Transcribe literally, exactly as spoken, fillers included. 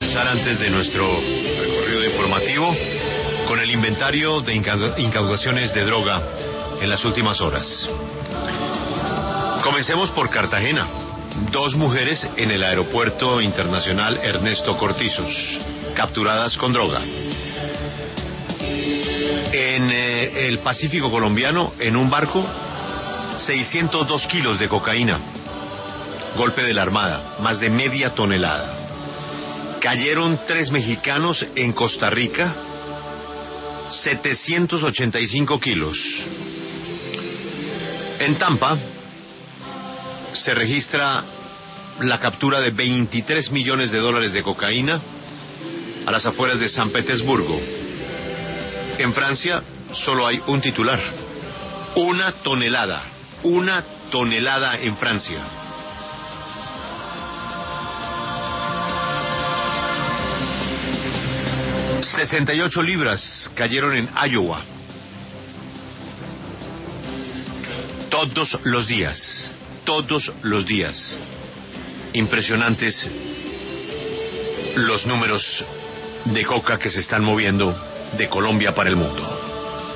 Empezar antes de nuestro recorrido informativo con el inventario de incaudaciones de droga en las últimas horas. Comencemos por Cartagena. Dos mujeres en el aeropuerto internacional Ernesto Cortizos, capturadas con droga. En eh, el Pacífico colombiano, en un barco, seiscientos dos kilos de cocaína. Golpe de la Armada, más de media tonelada. Cayeron tres mexicanos en Costa Rica, setecientos ochenta y cinco kilos. En Tampa se registra la captura de veintitrés millones de dólares de cocaína a las afueras de San Petersburgo. En Francia solo hay un titular. Una tonelada. Una tonelada en Francia. sesenta y ocho libras cayeron en Iowa. Todos los días. Todos los días. Impresionantes los números de coca que se están moviendo de Colombia para el mundo.